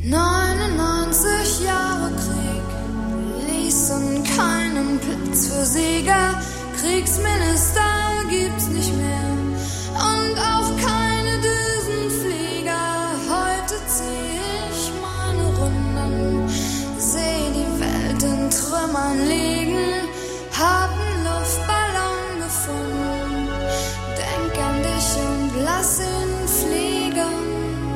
99 Jahre Krieg ließen keinen Platz für Sieger. Kriegsminister gibt's nicht mehr und auch keine Düsenflieger. Heute zieh ich meine Runden, seh die Welt in Trümmern liegen, hab 'n Luftballon gefunden, denk an dich und lass ihn fliegen.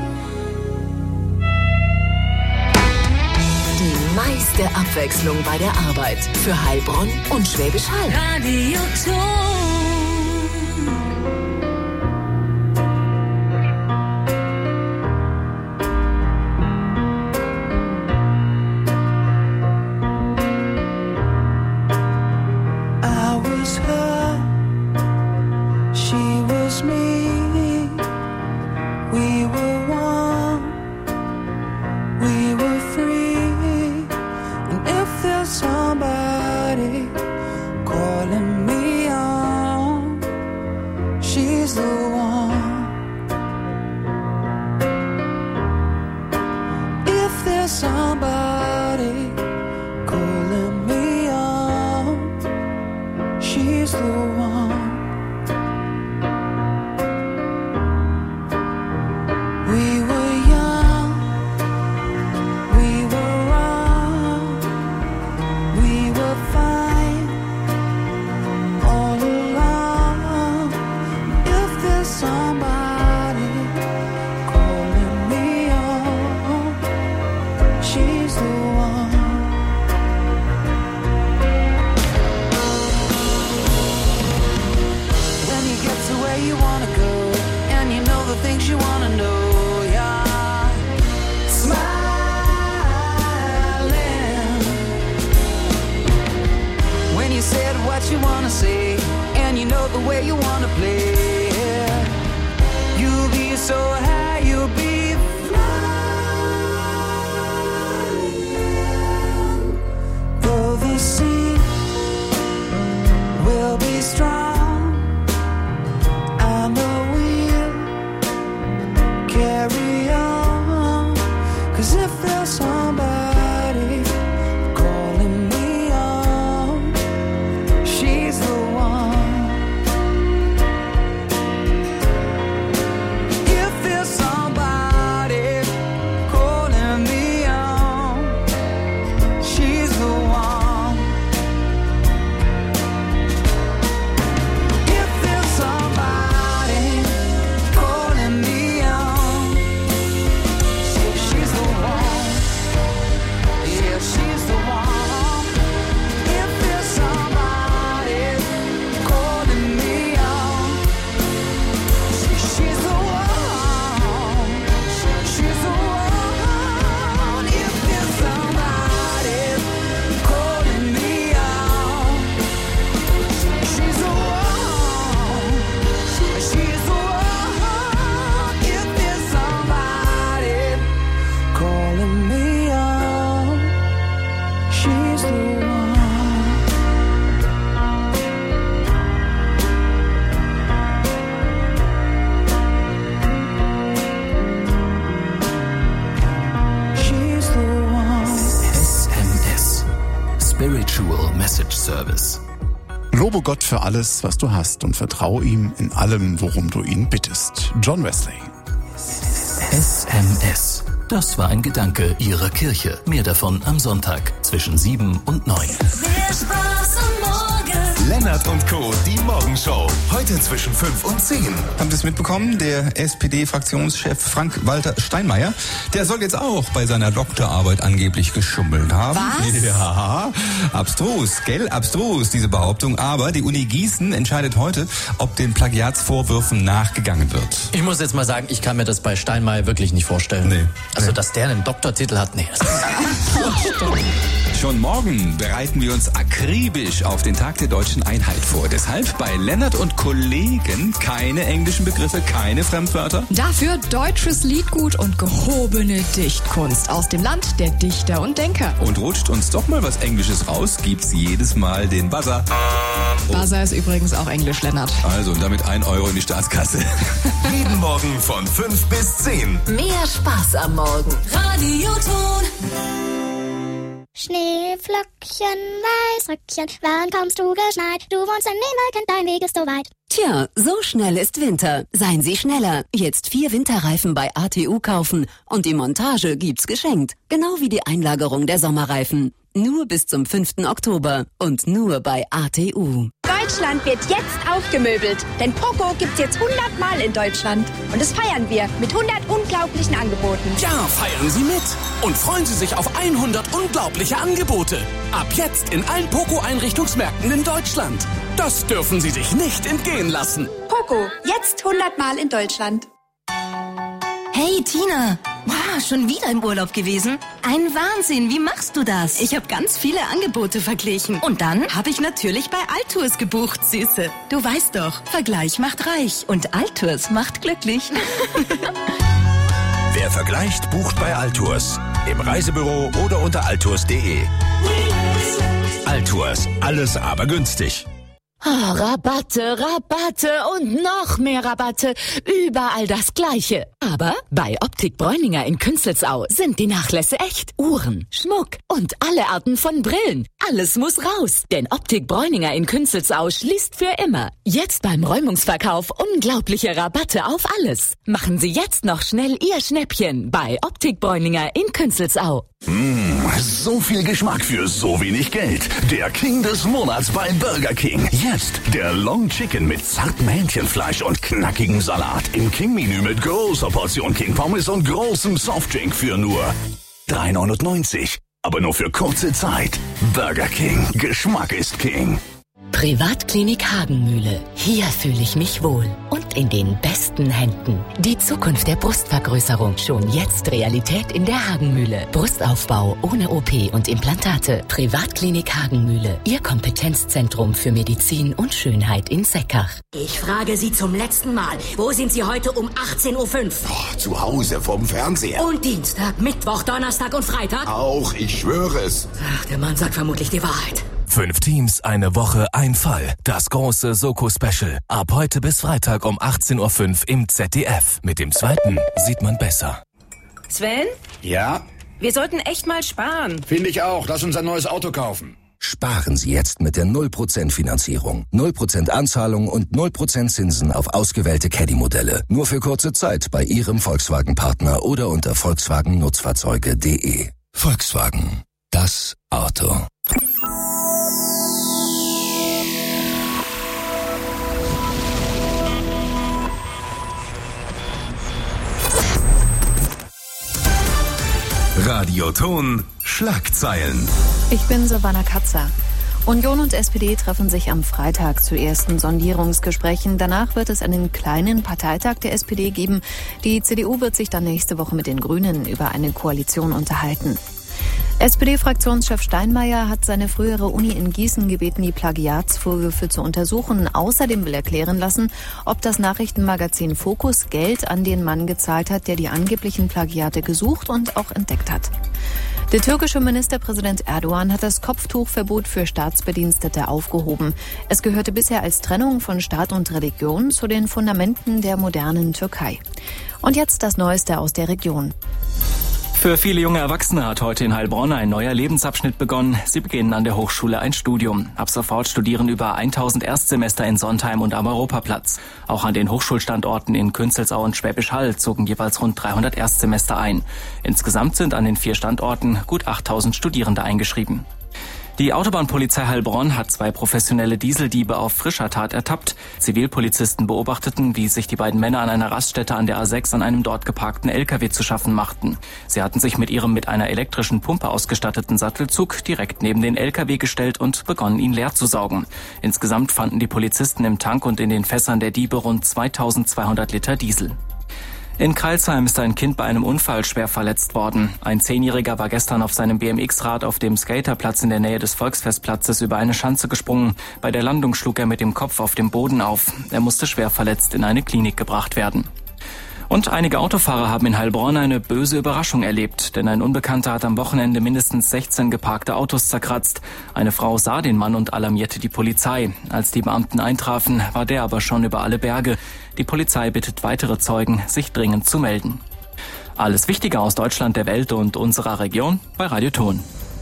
Die meiste Abwechslung bei der Arbeit für Heilbronn und Schwäbisch Hall. Radio Ton. Lobe Gott für alles, was du hast und vertraue ihm in allem, worum du ihn bittest. John Wesley. SMS. Das war ein Gedanke Ihrer Kirche. Mehr davon am Sonntag zwischen 7 und 9. Mehr Spaß am Morgen. Lennart und Co., die Morgenshow. Heute zwischen 5 und 10. Haben Sie es mitbekommen? Der SPD-Fraktionschef Frank-Walter Steinmeier, der soll jetzt auch bei seiner Doktorarbeit angeblich geschummelt haben. Was? Ja, abstrus, gell? Abstrus, diese Behauptung. Aber die Uni Gießen entscheidet heute, ob den Plagiatsvorwürfen nachgegangen wird. Ich muss jetzt mal sagen, ich kann mir das bei Steinmeier wirklich nicht vorstellen. Nee. Also, dass der einen Doktortitel hat, nee. Schon morgen bereiten wir uns akribisch auf den Tag der deutschen Einheit vor. Deshalb bei Lennart und Kollegen keine englischen Begriffe, keine Fremdwörter. Dafür deutsches Liedgut und gehobene Dichtkunst aus dem Land der Dichter und Denker. Und rutscht uns doch mal was Englisches raus, gibt's jedes Mal den Buzzer. Buzzer ist übrigens auch Englisch, Lennart. Also, und damit 1 Euro in die Staatskasse. Jeden Morgen von 5 bis 10. Mehr Spaß am Morgen. Radioton. Schneeflöckchen, Weißröckchen, wann kommst du geschneit? Du wohnst in Newmarken, dein Weg ist so weit. Tja, so schnell ist Winter. Seien Sie schneller. Jetzt 4 Winterreifen bei ATU kaufen. Und die Montage gibt's geschenkt. Genau wie die Einlagerung der Sommerreifen. Nur bis zum 5. Oktober. Und nur bei ATU. Deutschland wird jetzt aufgemöbelt. Denn Poco gibt's jetzt 100 Mal in Deutschland. Und das feiern wir mit 100 unglaublichen Angeboten. Ja, feiern Sie mit. Und freuen Sie sich auf 100 unglaubliche Angebote. Ab jetzt in allen Poco-Einrichtungsmärkten in Deutschland. Das dürfen Sie sich nicht entgehen lassen. Poco, jetzt 100 Mal in Deutschland. Hey Tina, wow, schon wieder im Urlaub gewesen? Ein Wahnsinn, wie machst du das? Ich habe ganz viele Angebote verglichen. Und dann? Habe ich natürlich bei Altours gebucht, Süße. Du weißt doch, Vergleich macht reich und Altours macht glücklich. Wer vergleicht, bucht bei Altours. Im Reisebüro oder unter altours.de. Altours, alles aber günstig. Oh, Rabatte, Rabatte und noch mehr Rabatte. Überall das Gleiche. Aber bei Optik Bräuninger in Künzelsau sind die Nachlässe echt. Uhren, Schmuck und alle Arten von Brillen. Alles muss raus. Denn Optik Bräuninger in Künzelsau schließt für immer. Jetzt beim Räumungsverkauf unglaubliche Rabatte auf alles. Machen Sie jetzt noch schnell Ihr Schnäppchen bei Optik Bräuninger in Künzelsau. So viel Geschmack für so wenig Geld. Der King des Monats bei Burger King. Jetzt der Long Chicken mit zartem Hähnchenfleisch und knackigem Salat. Im King-Menü mit großer Portion King Pommes und großem Softdrink für nur 3,99. Aber nur für kurze Zeit. Burger King. Geschmack ist King. Privatklinik Hagenmühle. Hier fühle ich mich wohl. Und in den besten Händen. Die Zukunft der Brustvergrößerung. Schon jetzt Realität in der Hagenmühle. Brustaufbau ohne OP und Implantate. Privatklinik Hagenmühle. Ihr Kompetenzzentrum für Medizin und Schönheit in Seckach. Ich frage Sie zum letzten Mal. Wo sind Sie heute um 18.05 Uhr? Zu Hause vorm Fernseher. Und Dienstag, Mittwoch, Donnerstag und Freitag? Auch, ich schwöre es. Ach, der Mann sagt vermutlich die Wahrheit. 5 Teams, eine Woche, ein Fall. Das große Soko-Special. Ab heute bis Freitag um 18.05 Uhr im ZDF. Mit dem 2. sieht man besser. Sven? Ja? Wir sollten echt mal sparen. Finde ich auch. Lass uns ein neues Auto kaufen. Sparen Sie jetzt mit der 0% Finanzierung. 0% Anzahlung und 0% Zinsen auf ausgewählte Caddy-Modelle. Nur für kurze Zeit bei Ihrem Volkswagen-Partner oder unter volkswagennutzfahrzeuge.de. Volkswagen. Das Auto. Radioton Schlagzeilen. Ich bin Savannah Katzer. Union und SPD treffen sich am Freitag zu ersten Sondierungsgesprächen. Danach wird es einen kleinen Parteitag der SPD geben. Die CDU wird sich dann nächste Woche mit den Grünen über eine Koalition unterhalten. SPD-Fraktionschef Steinmeier hat seine frühere Uni in Gießen gebeten, die Plagiatsvorwürfe zu untersuchen. Außerdem will er klären lassen, ob das Nachrichtenmagazin Focus Geld an den Mann gezahlt hat, der die angeblichen Plagiate gesucht und auch entdeckt hat. Der türkische Ministerpräsident Erdogan hat das Kopftuchverbot für Staatsbedienstete aufgehoben. Es gehörte bisher als Trennung von Staat und Religion zu den Fundamenten der modernen Türkei. Und jetzt das Neueste aus der Region. Für viele junge Erwachsene hat heute in Heilbronn ein neuer Lebensabschnitt begonnen. Sie beginnen an der Hochschule ein Studium. Ab sofort studieren über 1000 Erstsemester in Sontheim und am Europaplatz. Auch an den Hochschulstandorten in Künzelsau und Schwäbisch Hall zogen jeweils rund 300 Erstsemester ein. Insgesamt sind an den 4 Standorten gut 8000 Studierende eingeschrieben. Die Autobahnpolizei Heilbronn hat 2 professionelle Dieseldiebe auf frischer Tat ertappt. Zivilpolizisten beobachteten, wie sich die beiden Männer an einer Raststätte an der A6 an einem dort geparkten LKW zu schaffen machten. Sie hatten sich mit ihrem mit einer elektrischen Pumpe ausgestatteten Sattelzug direkt neben den LKW gestellt und begonnen, ihn leer zu saugen. Insgesamt fanden die Polizisten im Tank und in den Fässern der Diebe rund 2200 Liter Diesel. In Crailsheim ist ein Kind bei einem Unfall schwer verletzt worden. Ein 10-Jähriger war gestern auf seinem BMX-Rad auf dem Skaterplatz in der Nähe des Volksfestplatzes über eine Schanze gesprungen. Bei der Landung schlug er mit dem Kopf auf dem Boden auf. Er musste schwer verletzt in eine Klinik gebracht werden. Und einige Autofahrer haben in Heilbronn eine böse Überraschung erlebt, denn ein Unbekannter hat am Wochenende mindestens 16 geparkte Autos zerkratzt. Eine Frau sah den Mann und alarmierte die Polizei. Als die Beamten eintrafen, war der aber schon über alle Berge. Die Polizei bittet weitere Zeugen, sich dringend zu melden. Alles Wichtige aus Deutschland, der Welt und unserer Region bei Radio Ton.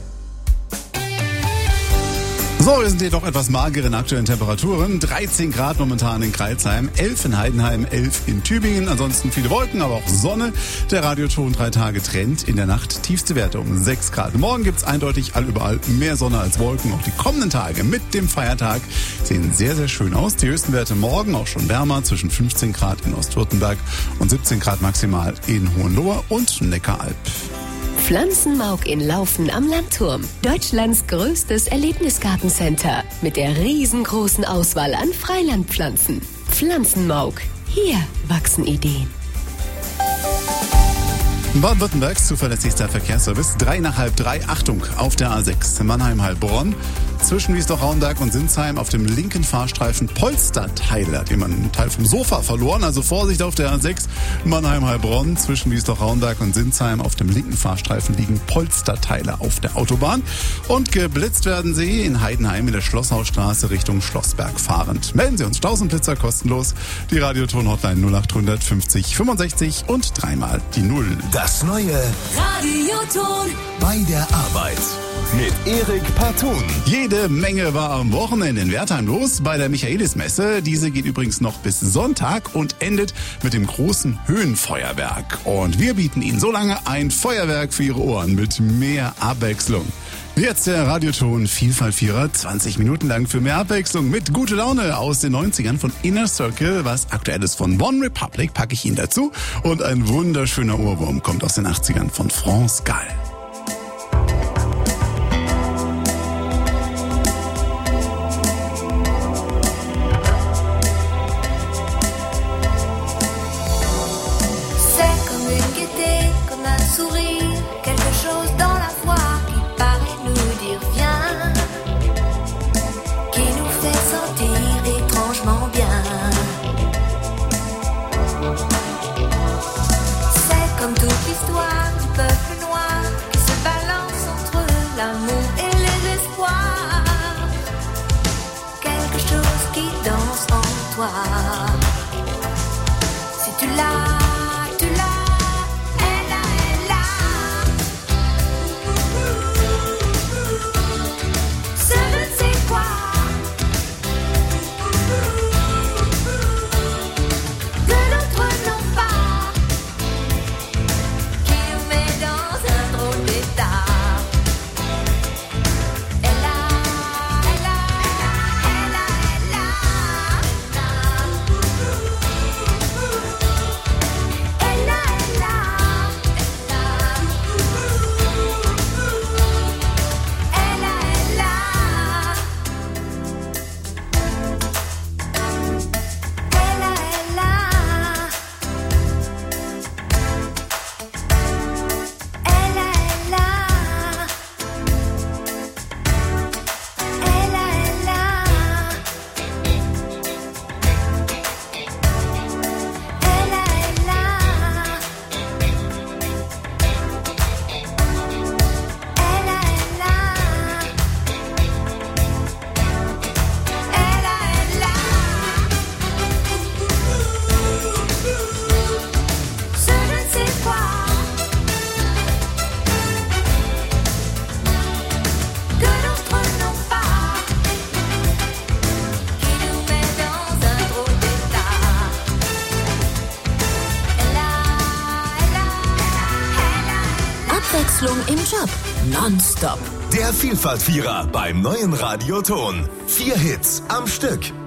So, wir sind hier doch etwas mageren aktuellen Temperaturen. 13 Grad momentan in Crailsheim, 11 in Heidenheim, 11 in Tübingen. Ansonsten viele Wolken, aber auch Sonne. Der Radioton 3 Tage Trend. In der Nacht tiefste Werte um 6 Grad. Morgen gibt's eindeutig überall mehr Sonne als Wolken. Auch die kommenden Tage mit dem Feiertag sehen sehr, sehr schön aus. Die höchsten Werte morgen auch schon wärmer, zwischen 15 Grad in Ostwürttemberg und 17 Grad maximal in Hohenlohe und Neckaralb. Pflanzenmauk in Laufen am Landturm. Deutschlands größtes Erlebnisgartencenter mit der riesengroßen Auswahl an Freilandpflanzen. Pflanzenmauk. Hier wachsen Ideen. Baden-Württembergs zuverlässigster Verkehrsservice. 3 nach halb 3. Achtung, auf der A6 Mannheim-Heilbronn. Zwischen Wiesloch-Rauenberg und Sinsheim auf dem linken Fahrstreifen Polsterteile. Hat jemand einen Teil vom Sofa verloren. Also Vorsicht auf der A6 Mannheim-Heilbronn. Zwischen Wiesloch-Rauenberg und Sinsheim auf dem linken Fahrstreifen liegen Polsterteile auf der Autobahn. Und geblitzt werden sie in Heidenheim in der Schlosshausstraße Richtung Schlossberg fahrend. Melden Sie uns Staus und Blitzer kostenlos. Die Radioton-Hotline 0800 50 65 und 3-mal die 0. Das neue Radioton bei der Arbeit mit Erik Partun. Jede Menge war am Wochenende in Wertheim los bei der Michaelismesse. Diese geht übrigens noch bis Sonntag und endet mit dem großen Höhenfeuerwerk. Und wir bieten Ihnen so lange ein Feuerwerk für Ihre Ohren mit mehr Abwechslung. Jetzt der Radioton Vielfalt-Vierer, 20 Minuten lang für mehr Abwechslung mit gute Laune aus den 90ern von Inner Circle. Was Aktuelles von One Republic packe ich Ihnen dazu. Und ein wunderschöner Ohrwurm kommt aus den 80ern von France Gall. Im Job. Nonstop. Der Vielfalt-Vierer beim neuen Radioton. 4 Hits am Stück.